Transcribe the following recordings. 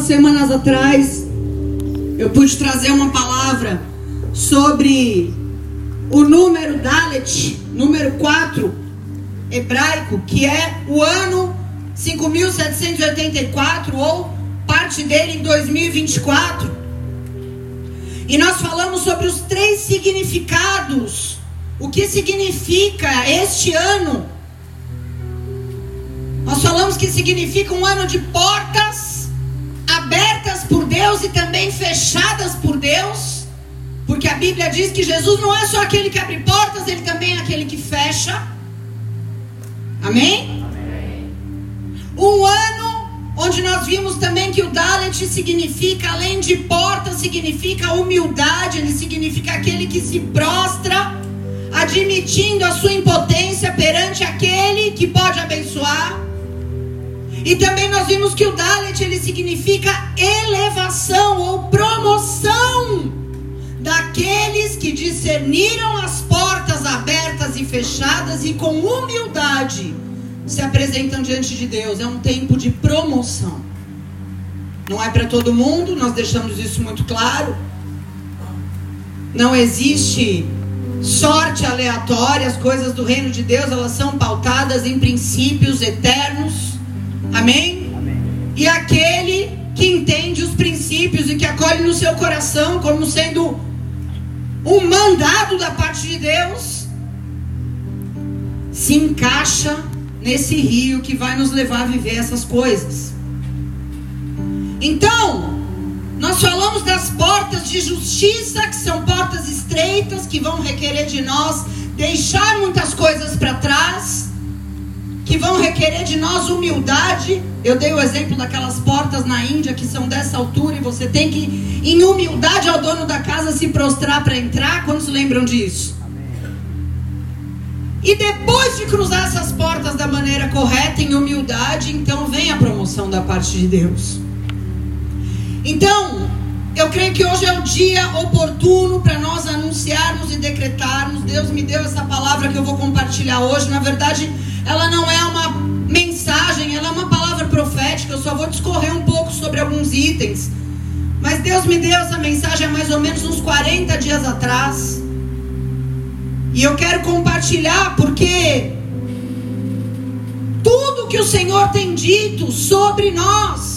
semanas atrás, eu pude trazer uma palavra sobre o número Dalet, número 4, hebraico, que é o ano 5.784, ou parte dele em 2024. E nós falamos sobre os 3 significados. O que significa este ano? Nós falamos que significa um ano de portas abertas por Deus e também fechadas por Deus, porque a Bíblia diz que Jesus não é só aquele que abre portas, ele também é aquele que fecha. Amém? Amém. Um ano onde nós vimos também que o Dalet significa, além de porta, significa humildade. Ele significa aquele que se prostra, admitindo a sua impotência perante aquele que pode abençoar. E também nós vimos que o Dalet, ele significa elevação ou promoção daqueles que discerniram as portas abertas e fechadas e com humildade se apresentam diante de Deus. É um tempo de promoção. Não é para todo mundo, nós deixamos isso muito claro. Não existe sorte aleatória. As coisas do reino de Deus, elas são pautadas em princípios eternos. Amém? Amém? E aquele que entende os princípios e que acolhe no seu coração como sendo um mandado da parte de Deus, se encaixa nesse rio que vai nos levar a viver essas coisas. Então, nós falamos das portas de justiça, que são portas estreitas, que vão requerer de nós deixar muitas coisas para trás, que vão requerer de nós humildade. Eu dei o exemplo daquelas portas na Índia que são dessa altura e você tem que, em humildade ao dono da casa, se prostrar para entrar. Quantos lembram disso? Amém. E depois de cruzar essas portas da maneira correta, em humildade, então vem a promoção da parte de Deus. Então, eu creio que hoje é o dia oportuno para nós anunciarmos e decretarmos. Deus me deu essa palavra que eu vou compartilhar hoje. Na verdade, ela não é uma mensagem, ela é uma palavra profética. Eu só vou discorrer um pouco sobre alguns itens. Mas Deus me deu essa mensagem há mais ou menos uns 40 dias atrás. E eu quero compartilhar porque tudo que o Senhor tem dito sobre nós,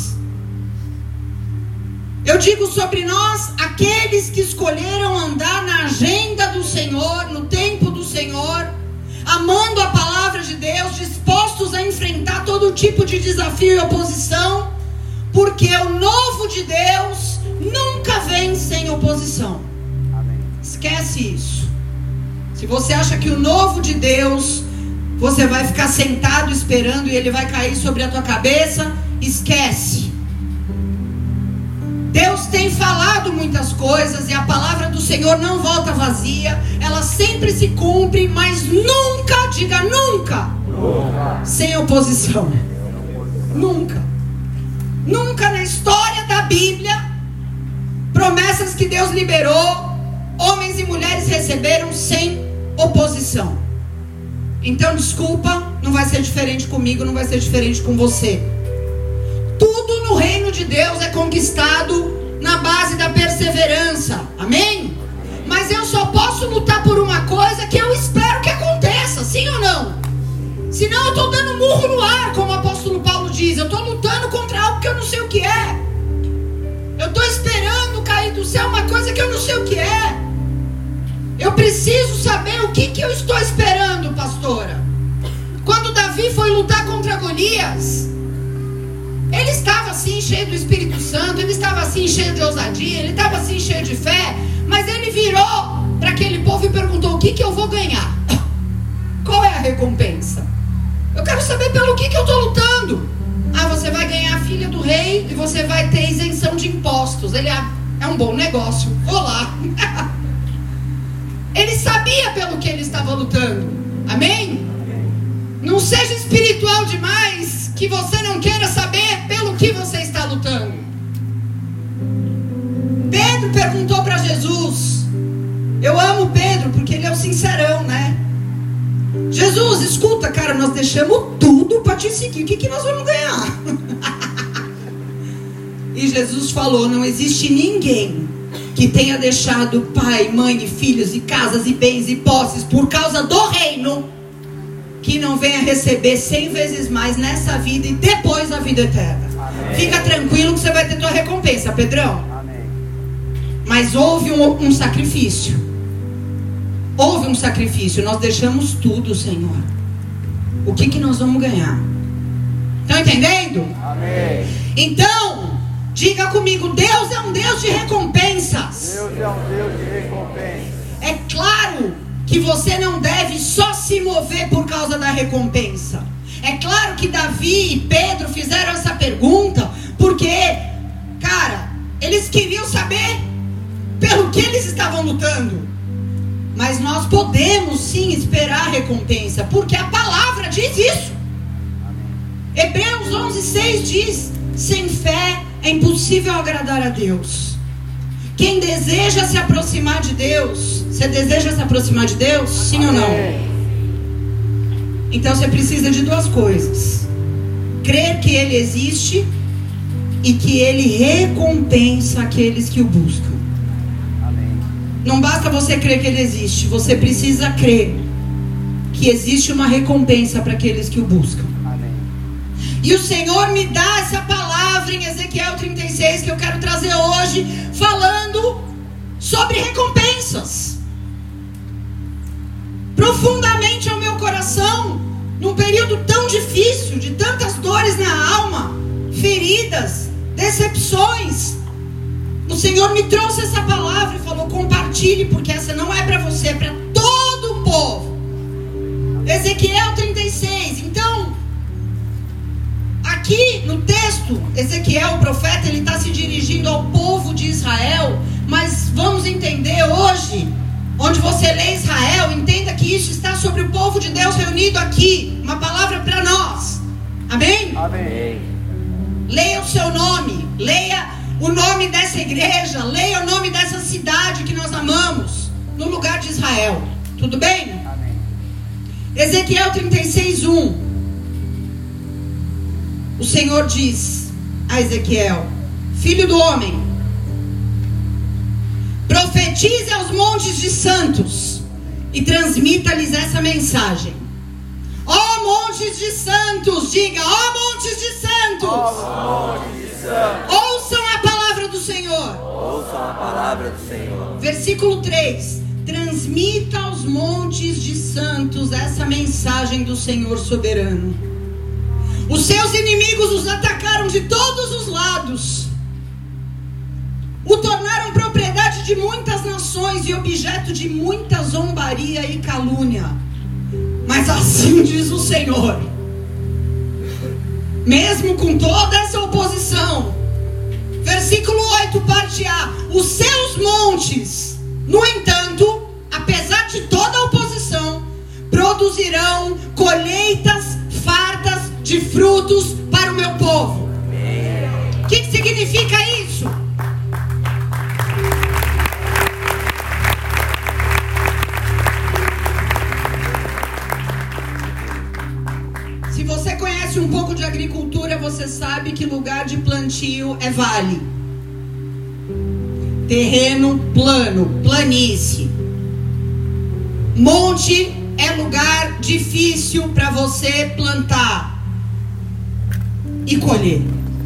eu digo sobre nós, aqueles que escolheram andar na agenda do Senhor, no tempo do Senhor, amando a palavra de Deus, dispostos a enfrentar todo tipo de desafio e oposição, porque o novo de Deus nunca vem sem oposição. Amém. Esquece isso. Se você acha que o novo de Deus, você vai ficar sentado esperando e ele vai cair sobre a tua cabeça, esquece. Deus tem falado muitas coisas e a palavra do Senhor não volta vazia. Ela sempre se cumpre, mas nunca, diga nunca, sem oposição. Nunca. Nunca na história da Bíblia, promessas que Deus liberou, homens e mulheres receberam sem oposição. Então desculpa, não vai ser diferente comigo, não vai ser diferente com você. Tudo no reino de Deus é conquistado na base da perseverança. Amém? Mas eu só posso lutar por uma coisa que eu espero que aconteça, sim ou não? Senão eu estou dando murro no ar, como o apóstolo Paulo diz. Eu estou lutando contra algo que eu não sei o que é. Eu estou esperando cair do céu uma coisa que eu não sei o que é. Eu preciso saber o que eu estou esperando, pastora. Quando Davi foi lutar contra Golias, ele estava assim cheio do Espírito Santo, ele estava assim cheio de ousadia, ele estava assim cheio de fé, mas ele virou para aquele povo e perguntou: o que eu vou ganhar? Qual é a recompensa? Eu quero saber pelo que eu estou lutando. Ah, você vai ganhar a filha do rei e você vai ter isenção de impostos. Ele é um bom negócio, vou lá. Ele sabia pelo que ele estava lutando. Amém? Não seja espiritual demais que você não queira saber pelo que você está lutando. Pedro perguntou para Jesus. Eu amo Pedro porque ele é o sincerão, né? Jesus, escuta, cara, nós deixamos tudo para te seguir. O que nós vamos ganhar? E Jesus falou: não existe ninguém que tenha deixado pai, mãe, e filhos, e casas, e bens, e posses por causa do reino, que não venha receber 100 vezes mais nessa vida e depois da vida eterna. Amém. Fica tranquilo que você vai ter tua recompensa, Pedrão. Amém. Mas houve um sacrifício. Houve um sacrifício. Nós deixamos tudo, Senhor. O que nós vamos ganhar? Estão entendendo? Amém. Então, diga comigo: Deus é um Deus de recompensas. Deus é um Deus de recompensas. É claro que você não deve só se mover por causa da recompensa. É claro que Davi e Pedro fizeram essa pergunta porque, cara, eles queriam saber pelo que eles estavam lutando. Mas nós podemos sim esperar a recompensa, porque a palavra diz isso. Hebreus 11:6 diz: sem fé é impossível agradar a Deus. Quem deseja se aproximar de Deus, você deseja se aproximar de Deus? Sim ou não? Então você precisa de duas coisas: crer que Ele existe e que Ele recompensa aqueles que o buscam. Não basta você crer que Ele existe, você precisa crer que existe uma recompensa para aqueles que o buscam. Amém. E o Senhor me dá essa palavra em Ezequiel 36 que eu quero trazer hoje, falando sobre recompensas. Profundamente ao meu coração, num período tão difícil, de tantas dores na alma, feridas, decepções, o Senhor me trouxe essa palavra e falou: compartilhe, porque essa não é para você, é para todo o povo. Ezequiel 36. Então, aqui no texto, Ezequiel, o profeta, ele está se dirigindo ao povo de Israel. Mas vamos entender hoje, onde você lê Israel, entenda que isso está sobre o povo de Deus reunido aqui. Uma palavra para nós. Amém? Amém. Leia o seu nome, leia o nome dessa igreja, leia o nome dessa cidade que nós amamos, no lugar de Israel. Tudo bem? Amém. Ezequiel 36:1. O Senhor diz a Ezequiel: filho do homem, profetize aos montes de santos e transmita-lhes essa mensagem. Ó montes de santos, diga: ó montes de santos, ó montes de santos, ouçam a palavra do Senhor. Ouçam a palavra do Senhor. Versículo 3: transmita aos montes de santos essa mensagem do Senhor soberano. Os seus inimigos os atacaram de todos os lados, o tornaram propriedade de muitas nações e objeto de muita zombaria e calúnia. Mas assim diz o Senhor: mesmo com toda essa oposição, versículo 8, parte A: os seus montes, no entanto, apesar de toda a oposição, produzirão colheitas fartas de frutos para o meu povo. O que significa isso? Se você conhece um pouco de agricultura, você sabe que lugar de plantio é vale. Terreno plano, planície. Monte é lugar difícil para você plantar e colher.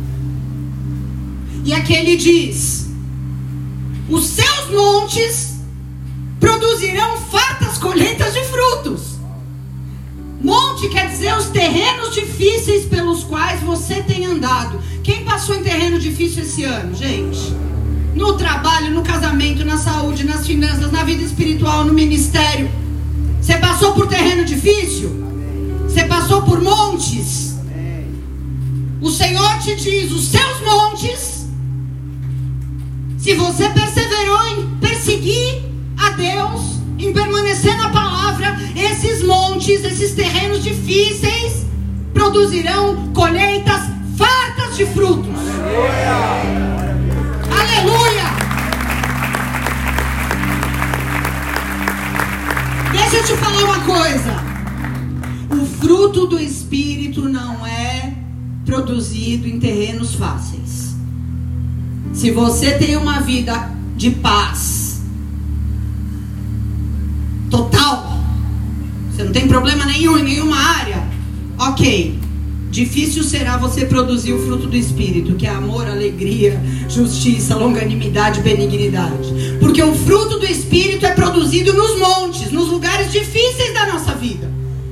E aqui ele diz: os seus montes produzirão fartas colheitas de frutos. Monte quer dizer os terrenos difíceis pelos quais você tem andado. Quem passou em terreno difícil esse ano, gente? No trabalho, no casamento, na saúde, nas finanças, na vida espiritual, no ministério. Você passou por terreno difícil? Você passou por montes? O Senhor te diz: os seus montes, se você perseverou em perseguir a Deus, em permanecer na palavra, esses montes, esses terrenos difíceis produzirão colheitas fartas de frutos. Aleluia! Deixa eu te falar uma coisa: o fruto do Espírito não é produzido em terrenos fáceis. Se você tem uma vida de paz total, você não tem problema nenhum em nenhuma área, ok. Difícil será você produzir o fruto do Espírito, que é amor, alegria, justiça, longanimidade, benignidade. Porque o fruto do Espírito é produzido nos montes, nos lugares difíceis da nossa vida.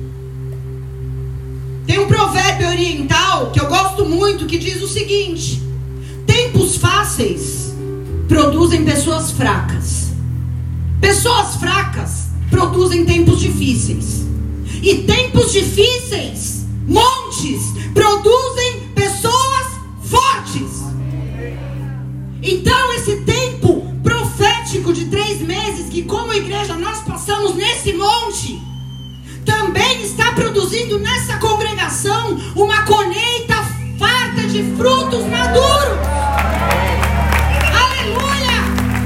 Tem um provérbio oriental que eu gosto muito, que diz o seguinte: tempos fáceis produzem pessoas fracas. Pessoas fracas produzem tempos difíceis. E tempos difíceis, montes, produzem pessoas fortes. Então esse tempo profético de 3 meses que como igreja nós passamos nesse monte, também está produzindo nessa congregação uma colheita farta de frutos maduros. Aleluia!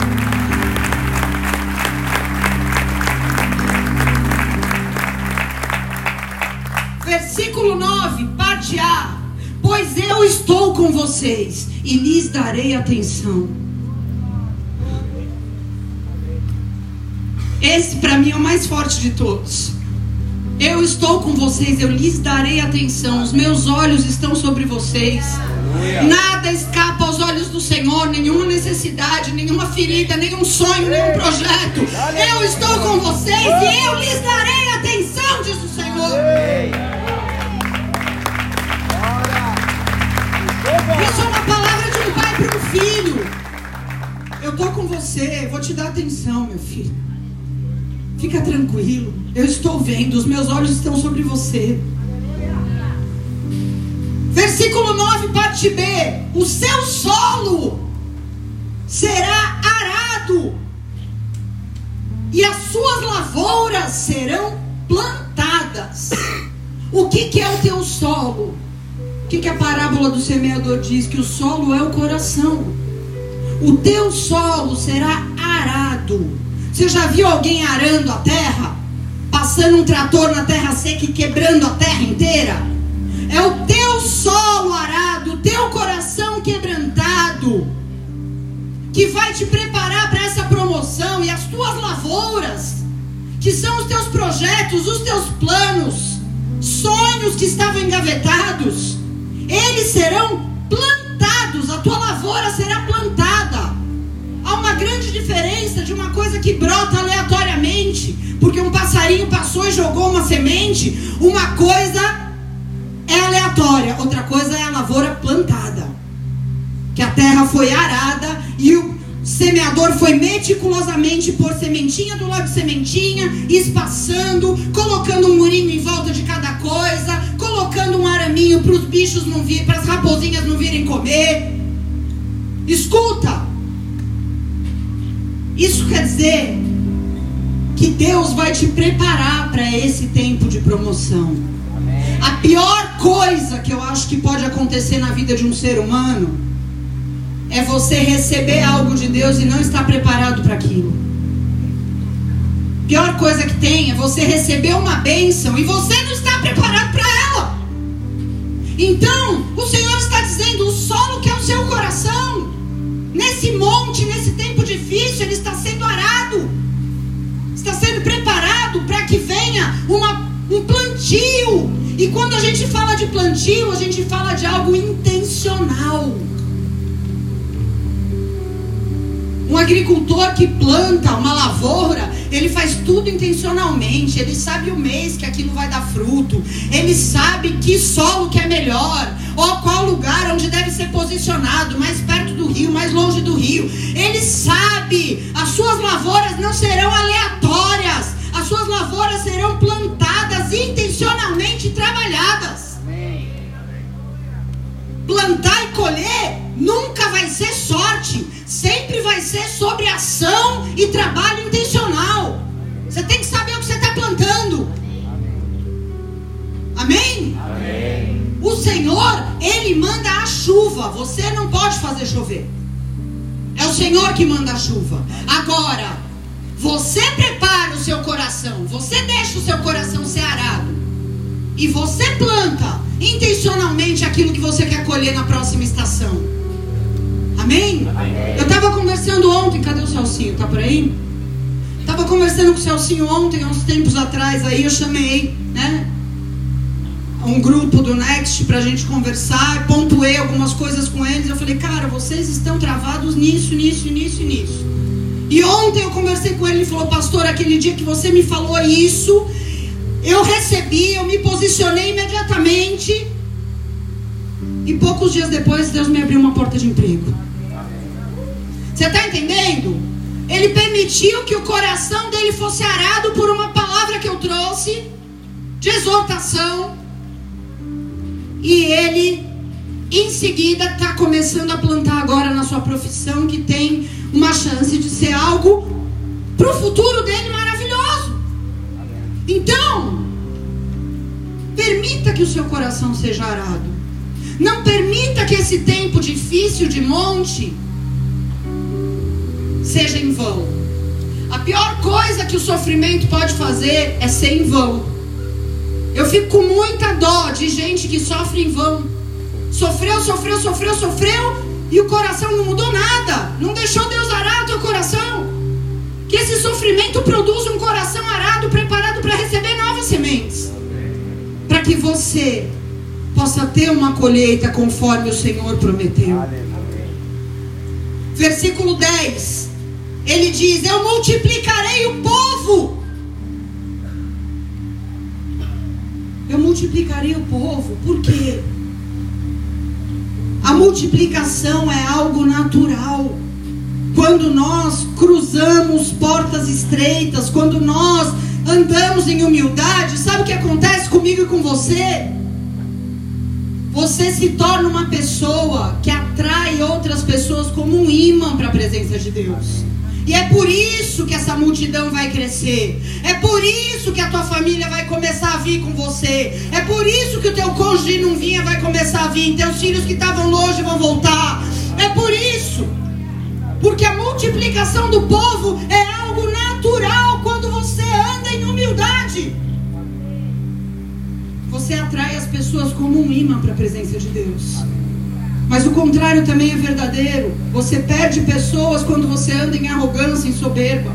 Versículo 9, parte A. Pois eu estou com vocês e lhes darei atenção. Esse para mim é o mais forte de todos. Eu estou com vocês, eu lhes darei atenção. Os meus olhos estão sobre vocês. Nada escapa aos olhos do Senhor. Nenhuma necessidade, nenhuma ferida, nenhum sonho, nenhum projeto. Eu estou com vocês e eu lhes darei atenção, diz o Senhor. Isso é uma palavra de um pai para um filho. Eu estou com você, vou te dar atenção, meu filho. Fica tranquilo, eu estou vendo, os meus olhos estão sobre você. Versículo 9, parte B. O seu solo será arado e as suas lavouras serão plantadas. O que é o teu solo? O que a parábola do semeador diz? Que o solo é o coração. O teu solo será arado. Você já viu alguém arando a terra? Passando um trator na terra seca e quebrando a terra inteira? É o teu solo arado, o teu coração quebrantado, que vai te preparar para essa promoção. E as tuas lavouras, que são os teus projetos, os teus planos, sonhos que estavam engavetados, eles serão plantados, a tua lavoura será plantada. Há uma grande diferença de uma coisa que brota aleatoriamente, porque um passarinho passou e jogou uma semente. Uma coisa é aleatória, outra coisa é a lavoura plantada, que a terra foi arada e o semeador foi meticulosamente pôr sementinha do lado de sementinha, espaçando, colocando um murinho em volta de cada coisa, colocando um araminho para os bichos não virem, para as raposinhas não virem comer. Escuta, isso quer dizer que Deus vai te preparar para esse tempo de promoção. Amém. A pior coisa que eu acho que pode acontecer na vida de um ser humano é você receber algo de Deus e não estar preparado para aquilo. A pior coisa que tem é você receber uma bênção e você não estar preparado para ela. Então, o Senhor está dizendo: o solo que é o seu coração, nesse monte, nesse tempo difícil, ele está sendo arado, está sendo preparado para que venha um plantio. E quando a gente fala de plantio, a gente fala de algo intencional. Um agricultor que planta uma lavoura, ele faz tudo intencionalmente. Ele sabe o mês que aquilo vai dar fruto. Ele sabe que solo que é melhor, ou qual lugar onde deve ser posicionado, mais perto do rio, mais longe do rio. Ele sabe, as suas lavouras não serão aleatórias. As suas lavouras serão plantadas intencionalmente e trabalhadas. Plantar e colher nunca vai ser sorte. Sempre vai ser sobre ação e trabalho intencional. Você tem que saber o que você está plantando. Amém? Amém? O Senhor, Ele manda a chuva. Você não pode fazer chover. É o Senhor que manda a chuva. Agora, você prepara o seu coração. Você deixa o seu coração ser arado. E você planta intencionalmente aquilo que você quer colher na próxima estação. Amém? Eu estava conversando ontem, cadê o Celcinho? Tá por aí? Estava conversando com o Celcinho ontem, há uns tempos atrás, aí eu chamei, né, um grupo do Next pra gente conversar, pontuei algumas coisas com eles. Eu falei, cara, vocês estão travados nisso. E ontem eu conversei com ele, ele falou, pastor, aquele dia que você me falou isso, eu recebi, eu me posicionei imediatamente, e poucos dias depois Deus me abriu uma porta de emprego. Você está entendendo? Ele permitiu que o coração dele fosse arado por uma palavra que eu trouxe, de exortação, e ele em seguida está começando a plantar agora na sua profissão, que tem uma chance de ser algo para o futuro dele maravilhoso. Então, permita que o seu coração seja arado. Não permita que esse tempo difícil de monte seja em vão. A pior coisa que o sofrimento pode fazer é ser em vão. Eu fico com muita dó de gente que sofre em vão. Sofreu, e o coração não mudou nada. Não deixou Deus arar o teu coração. Que esse sofrimento produza um coração arado, preparado para receber novas sementes, para que você possa ter uma colheita conforme o Senhor prometeu. Versículo 10, ele diz, eu multiplicarei o povo. Eu multiplicarei o povo. Por quê? A multiplicação é algo natural. Quando nós cruzamos portas estreitas, quando nós andamos em humildade, sabe o que acontece comigo e com você? Você se torna uma pessoa que atrai outras pessoas como um ímã para a presença de Deus. E é por isso que essa multidão vai crescer. É por isso que a tua família vai começar a vir com você. É por isso que o teu cônjuge não vinha, vai começar a vir. Teus filhos que estavam longe vão voltar. É por isso. Porque a multiplicação do povo é algo natural quando você anda em humildade. Você atrai as pessoas como um imã para a presença de Deus. Mas o contrário também é verdadeiro. Você perde pessoas quando você anda em arrogância e soberba.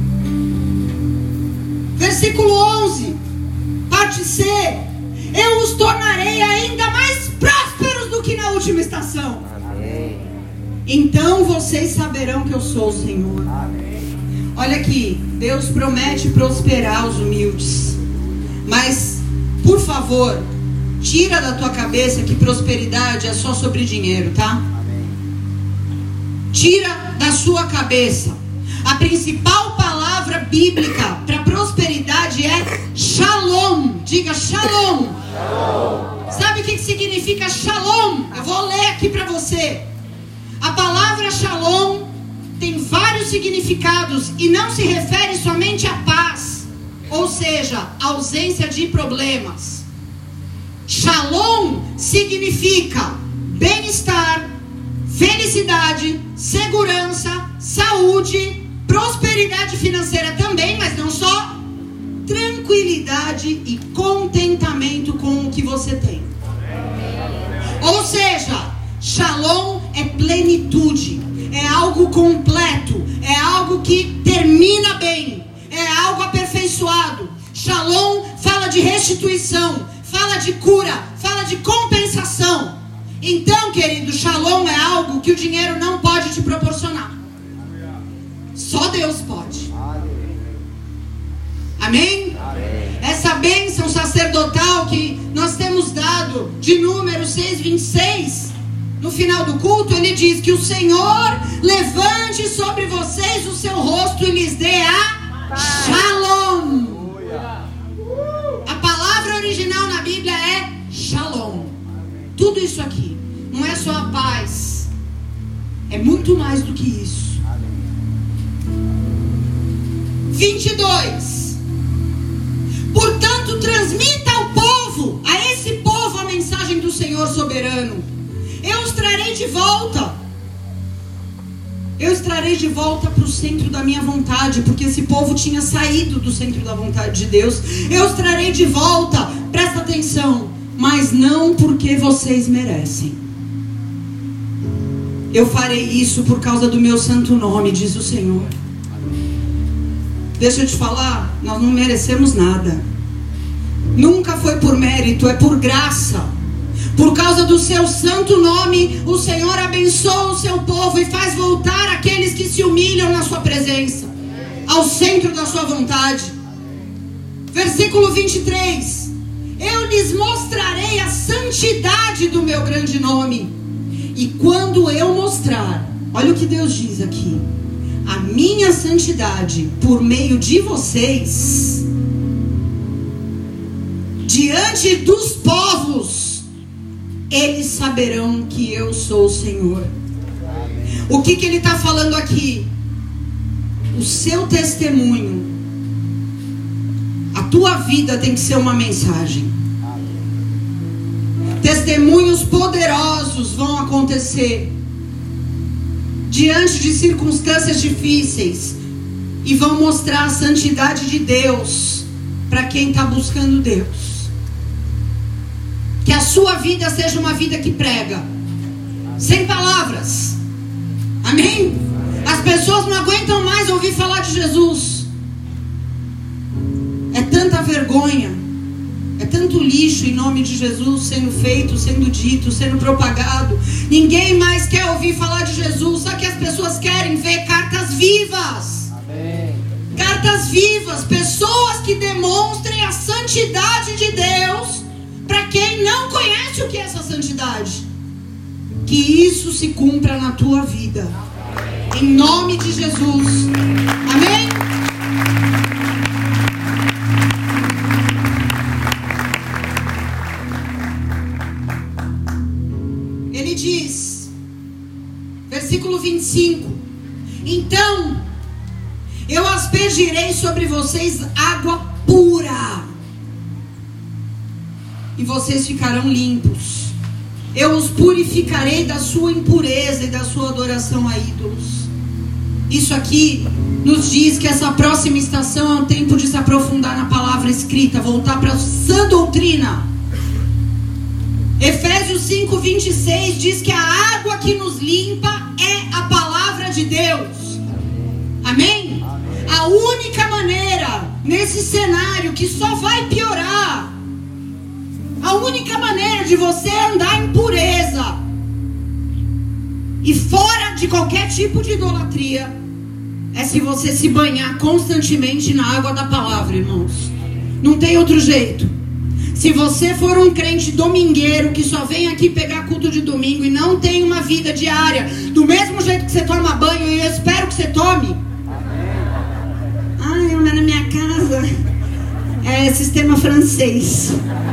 Versículo 11, parte C. Eu os tornarei ainda mais prósperos do que na última estação. Amém. Então vocês saberão que eu sou o Senhor. Amém. Olha aqui, Deus promete prosperar os humildes. Mas, por favor, tira da tua cabeça que prosperidade é só sobre dinheiro, tá? Amém. Tira da sua cabeça. A principal palavra bíblica para prosperidade é shalom. Diga shalom. Shalom. Sabe o que significa shalom? Eu vou ler aqui para você. A palavra shalom tem vários significados e não se refere somente à paz, ou seja, ausência de problemas. Shalom significa bem-estar, felicidade, segurança, saúde, prosperidade financeira também, mas não só, tranquilidade e contentamento com o que você tem. Ou seja, shalom é plenitude, é algo completo, é algo que termina bem, é algo aperfeiçoado. Shalom fala de restituição, fala de cura, fala de compensação. Então, querido, shalom é algo que o dinheiro não pode te proporcionar. Só Deus pode. Amém? Essa bênção sacerdotal que nós temos dado, de Números 6:26, no final do culto, ele diz que o Senhor levante sobre vocês o seu rosto e lhes dê a shalom. A palavra original na Bíblia é shalom. Tudo isso aqui não é só a paz, é muito mais do que isso. 22. Portanto, transmita ao povo, a esse povo, a mensagem do Senhor soberano. Eu os trarei de volta. Eu os trarei de volta para o centro da minha vontade, porque esse povo tinha saído do centro da vontade de Deus. Eu os trarei de volta, presta atenção, mas não porque vocês merecem. Eu farei isso por causa do meu santo nome, diz o Senhor. Deixa eu te falar, nós não merecemos nada. Nunca foi por mérito, é por graça. Por causa do seu santo nome, o Senhor abençoa o seu povo e faz voltar aqueles que se humilham na sua presença, ao centro da sua vontade. Versículo 23. Eu lhes mostrarei a santidade do meu grande nome. E quando eu mostrar, olha o que Deus diz aqui, a minha santidade por meio de vocês, diante dos povos, eles saberão que eu sou o Senhor. O que ele está falando aqui? O seu testemunho, a tua vida tem que ser uma mensagem. Testemunhos poderosos vão acontecer diante de circunstâncias difíceis e vão mostrar a santidade de Deus para quem está buscando Deus. Que a sua vida seja uma vida que prega, sem palavras. Amém? As pessoas não aguentam mais ouvir falar de Jesus. É tanta vergonha, é tanto lixo em nome de Jesus sendo feito, sendo dito, sendo propagado. Ninguém mais quer ouvir falar de Jesus. Só que as pessoas querem ver cartas vivas. Amém. Cartas vivas, pessoas que demonstrem a santidade de Deus para quem não conhece o que é essa santidade. Que isso se cumpra na tua vida, em nome de Jesus. Amém? Ele diz, versículo 25: então eu aspergirei sobre vocês água pura, e vocês ficarão limpos. Eu os purificarei da sua impureza e da sua adoração a ídolos. Isso aqui nos diz que essa próxima estação é um tempo de se aprofundar na palavra escrita, voltar para a sã doutrina. Efésios 5:26 diz que a água que nos limpa é a palavra de Deus. Amém? A única maneira nesse cenário que só vai piorar, a única maneira de você andar em pureza e fora de qualquer tipo de idolatria é se você se banhar constantemente na água da palavra, irmãos. Não tem outro jeito. Se você for um crente domingueiro que só vem aqui pegar culto de domingo e não tem uma vida diária, do mesmo jeito que você toma banho, e eu espero que você tome. Ah, eu na minha casa é sistema francês.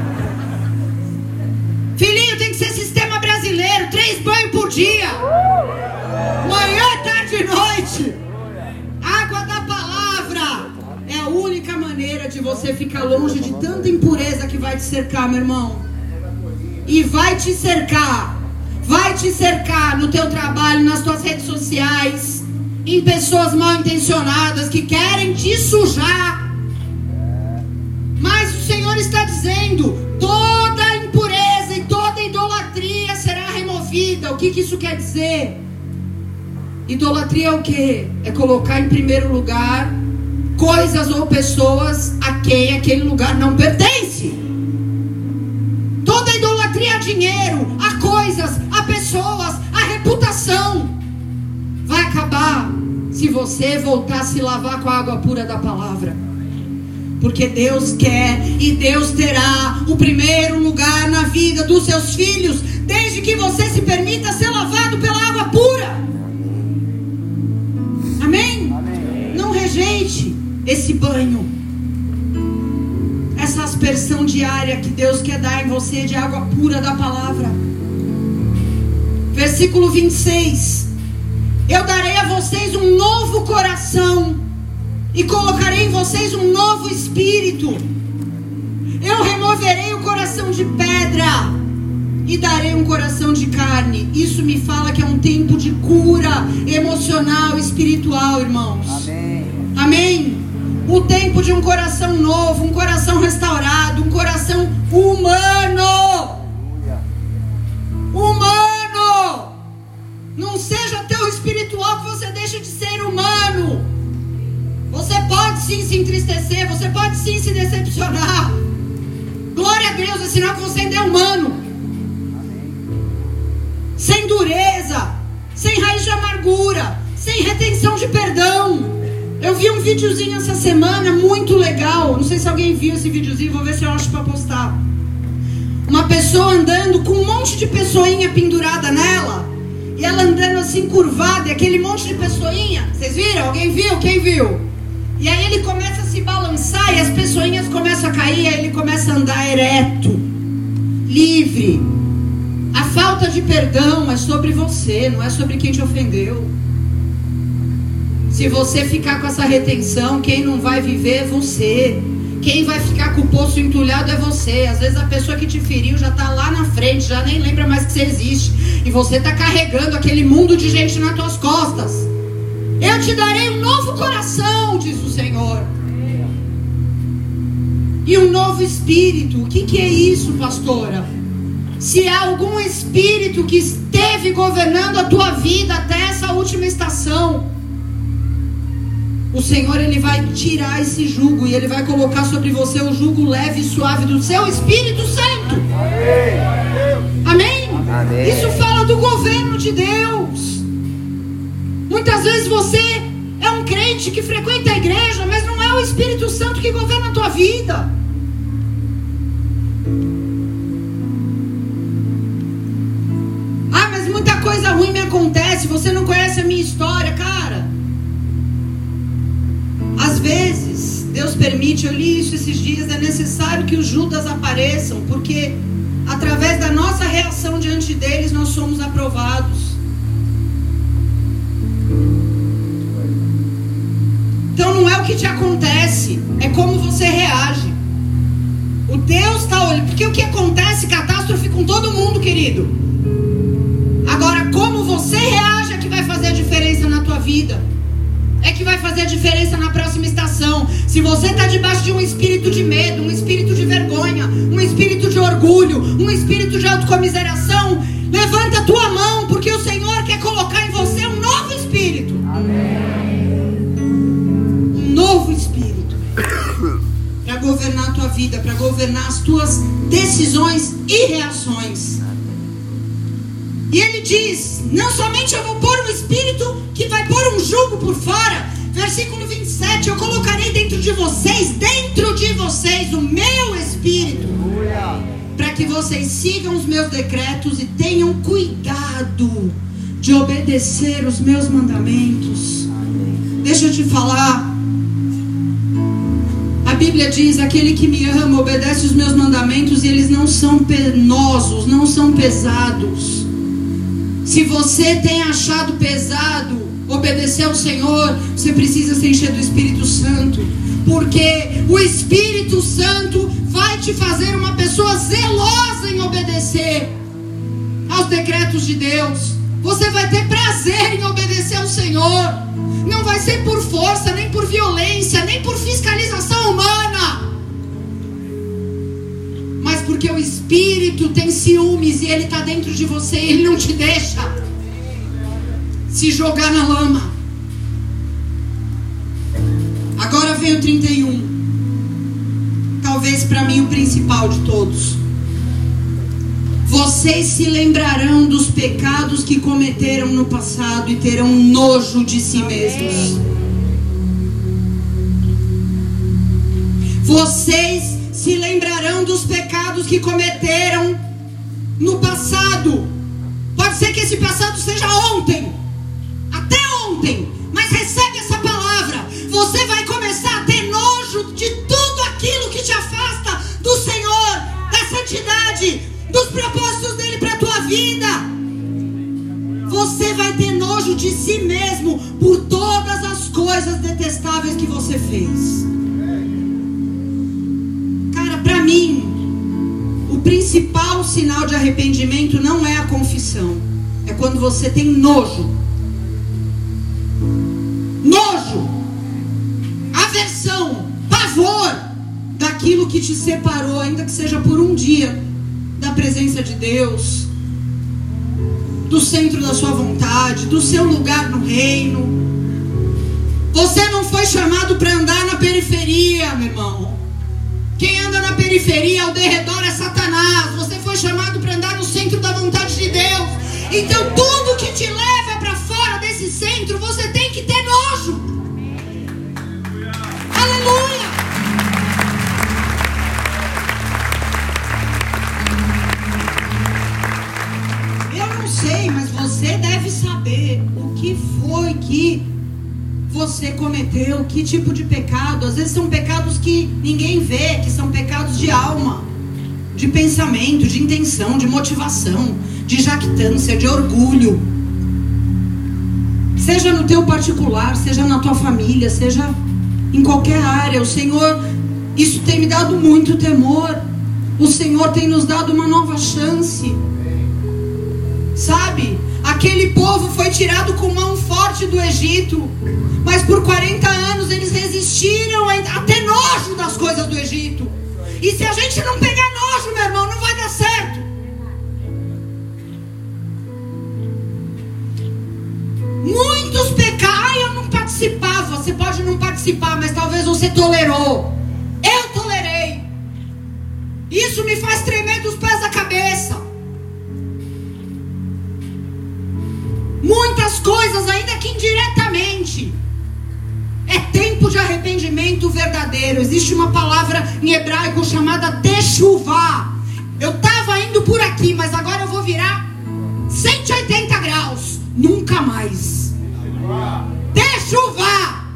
Filhinho, tem que ser sistema brasileiro. 3 banhos por dia, manhã, tarde e noite. Água da palavra é a única maneira de você ficar longe de tanta impureza que vai te cercar, meu irmão. E vai te cercar no teu trabalho, nas tuas redes sociais, em pessoas mal intencionadas que querem te sujar. Mas o Senhor está dizendo, toda impureza e toda idolatria será removida. O que isso quer dizer? Idolatria é o quê? É colocar em primeiro lugar coisas ou pessoas a quem aquele lugar não pertence. Toda idolatria a dinheiro, a coisas, a pessoas, a reputação vai acabar se você voltar a se lavar com a água pura da palavra. Porque Deus quer e Deus terá o primeiro lugar na vida dos seus filhos, desde que você se permita ser lavado pela água pura. Amém? Amém. Não rejeite esse banho, essa aspersão diária que Deus quer dar em você de água pura da palavra. Versículo 26: eu darei a vocês um novo coração e colocarei em vocês um novo espírito. Eu removerei o coração de pedra e darei um coração de carne. Isso me fala que é um tempo de cura emocional e espiritual, irmãos. Amém. Amém. O tempo de um coração novo, um coração restaurado, um coração humano. Não seja tão espiritual que você deixe de ser humano. Você pode sim se entristecer, você pode sim se decepcionar. Glória a Deus, é sinal que você ainda é humano. Sem dureza, sem raiz de amargura, sem retenção de perdão. Eu vi um videozinho essa semana muito legal. Não sei se alguém viu esse videozinho, vou ver se eu acho para postar. Uma pessoa andando com um monte de pessoinha pendurada nela. E ela andando assim curvada, e aquele monte de pessoinha. Vocês viram? Alguém viu? Quem viu? E aí ele começa a se balançar e as pessoinhas começam a cair. E aí ele começa a andar ereto, livre. A falta de perdão é sobre você, não é sobre quem te ofendeu. Se você ficar com essa retenção, quem não vai viver é você. Quem vai ficar com o poço entulhado é você. Às vezes a pessoa que te feriu já está lá na frente, já nem lembra mais que você existe. E você está carregando aquele mundo de gente nas tuas costas. Eu te darei um novo coração, diz o Senhor. E um novo espírito. O que é isso, pastora? Se há algum espírito que esteve governando a tua vida até essa última estação, o Senhor, Ele vai tirar esse jugo e Ele vai colocar sobre você o jugo leve e suave do seu Espírito Santo. Amém? Amém? Isso fala do governo de Deus. Muitas vezes você é um crente que frequenta a igreja, mas não é o Espírito Santo que governa a tua vida. Ah, mas muita coisa ruim me acontece, você não conhece a minha história, cara. Às vezes, Deus permite, eu li isso esses dias, é necessário que os Judas apareçam, porque através da nossa reação diante deles, nós somos aprovados. Então não é o que te acontece, é como você reage. O Deus está olhando, porque o que acontece, catástrofe com todo mundo, querido. Agora, como você reage é que vai fazer a diferença na tua vida. É que vai fazer a diferença na próxima estação. Se você está debaixo de um espírito de medo, um espírito de vergonha, um espírito de orgulho, um espírito de autocomiseração, levanta a tua mão, porque o Senhor quer colocar em você um novo espírito. Amém. Um novo espírito para governar a tua vida, para governar as tuas decisões e reações. E ele diz, não somente eu vou pôr um espírito que vai pôr um jugo por fora. Versículo 27, eu colocarei dentro de vocês o meu espírito, para que vocês sigam os meus decretos e tenham cuidado de obedecer os meus mandamentos. Deixa eu te falar, a Bíblia diz, aquele que me ama obedece os meus mandamentos e eles não são penosos, não são pesados. Se você tem achado pesado obedecer ao Senhor, você precisa se encher do Espírito Santo, porque o Espírito Santo vai te fazer uma pessoa zelosa em obedecer aos decretos de Deus. Você vai ter prazer em obedecer ao Senhor. Não vai ser por força, nem por violência, nem por fiscalização humana, mas porque o Espírito tem ciúmes e ele está dentro de você e ele não te deixa se jogar na lama. Agora vem o 31, talvez para mim o principal de todos. Vocês se lembrarão dos pecados que cometeram no passado e terão nojo de si mesmos. Vocês se lembrarão dos pecados que cometeram no passado. Pode ser que esse passado seja ontem, até ontem, mas recebe essa palavra. Você vai começar a ter nojo de tudo aquilo que te afasta do Senhor, da santidade, dos propósitos dele para a tua vida. Você vai ter nojo de si mesmo por todas as coisas detestáveis que você fez. Para mim, o principal sinal de arrependimento não é a confissão. É quando você tem nojo. Nojo, aversão, pavor daquilo que te separou, ainda que seja por um dia, da presença de Deus, do centro da sua vontade, do seu lugar no reino. Você não foi chamado para andar na periferia, meu irmão. Quem anda na periferia, ao derredor, é Satanás. Você foi chamado para andar no centro da vontade de Deus. Então tudo que te leva para fora desse centro, você tem que ter nojo. Aleluia! Eu não sei, mas você deve saber o que foi que você cometeu, que tipo de pecado. Às vezes são pecados que ninguém vê, que são pecados de alma, de pensamento, de intenção, de motivação, de jactância, de orgulho. Seja no teu particular, seja na tua família, seja em qualquer área. O Senhor, isso tem me dado muito temor. O Senhor tem nos dado uma nova chance. Sabe? Aquele povo foi tirado com mão forte do Egito, mas por 40 anos eles resistiram a ter nojo das coisas do Egito. E se a gente não pegar nojo, meu irmão, não vai dar certo. Muitos pecados. Eu não participava. Você pode não participar, mas talvez você tolerou. Eu tolerei. Isso me faz tremer dos pés à cabeça. Muitas coisas, ainda que indiretamente. É tempo de arrependimento verdadeiro. Existe uma palavra em hebraico chamada techuvá. Eu estava indo por aqui, mas agora eu vou virar 180 graus. Nunca mais. Techuvá.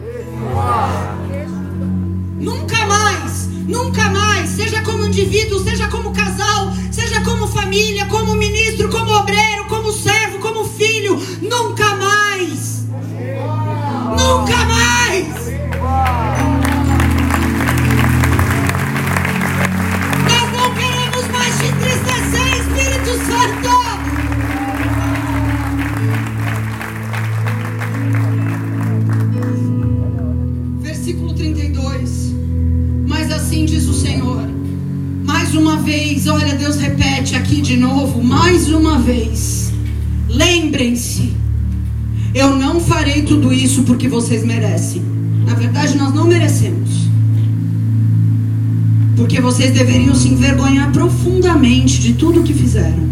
Nunca mais. Nunca mais. Seja como indivíduo, seja como casal, seja como família, como ministro, como obreiro, como servo, como filho. Nunca mais. Nunca mais. Nós não queremos mais te entristecer, Espírito Santo. Versículo 32. Mas assim diz o Senhor. Mais uma vez, olha, Deus repete aqui de novo, mais uma vez. Lembrem-se, eu não farei tudo isso porque vocês merecem. Na verdade, nós não merecemos. Porque vocês deveriam se envergonhar profundamente de tudo o que fizeram.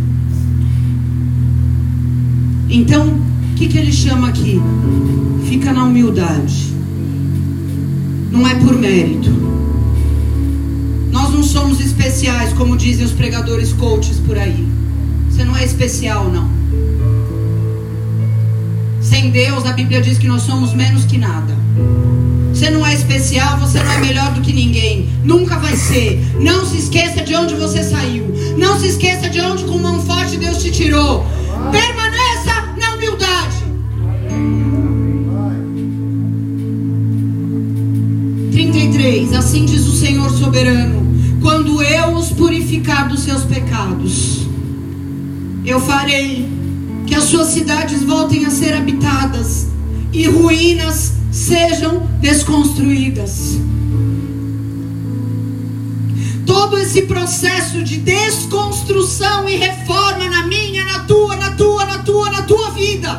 Então, o que ele chama aqui? Fica na humildade. Não é por mérito. Nós não somos especiais, como dizem os pregadores coaches por aí. Você não é especial, não. Sem Deus, a Bíblia diz que nós somos menos que nada. Você não é especial, você não é melhor do que ninguém. Nunca vai ser. Não se esqueça de onde você saiu. Não se esqueça de onde com mão forte Deus te tirou. Permaneça na humildade. 33. Assim diz o Senhor soberano: quando eu os purificar dos seus pecados, eu farei que as suas cidades voltem a ser habitadas e ruínas sejam desconstruídas. Todo esse processo de desconstrução e reforma na minha, na tua vida.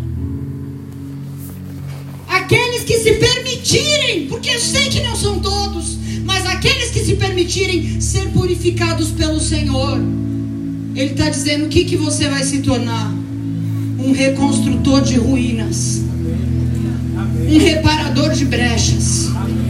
Aqueles que se permitirem, porque eu sei que não são todos, mas aqueles que se permitirem ser purificados pelo Senhor, Ele está dizendo: o que você vai se tornar? Um reconstrutor de ruínas, um reparador de brechas.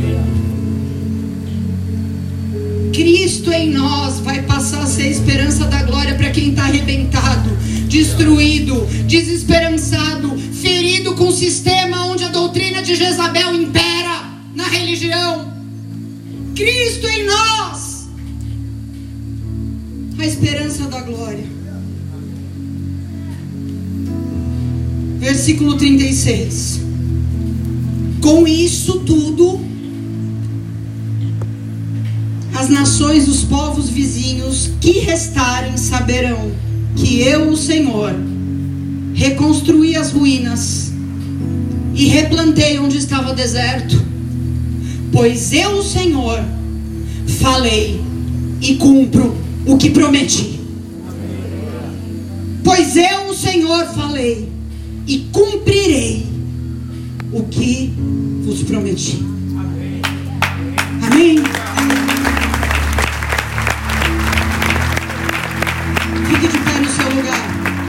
Cristo em nós vai passar a ser a esperança da glória para quem está arrebentado, destruído, desesperançado, ferido com o sistema onde a doutrina de Jezabel impera na religião. Cristo em nós, a esperança da glória. Versículo 36. Com isso tudo, as nações dos povos vizinhos que restarem saberão que eu, o Senhor, reconstruí as ruínas e replantei onde estava deserto. Pois eu, o Senhor, falei e cumpro o que prometi. Pois Pois eu, o Senhor, falei e cumprirei o que vos prometi.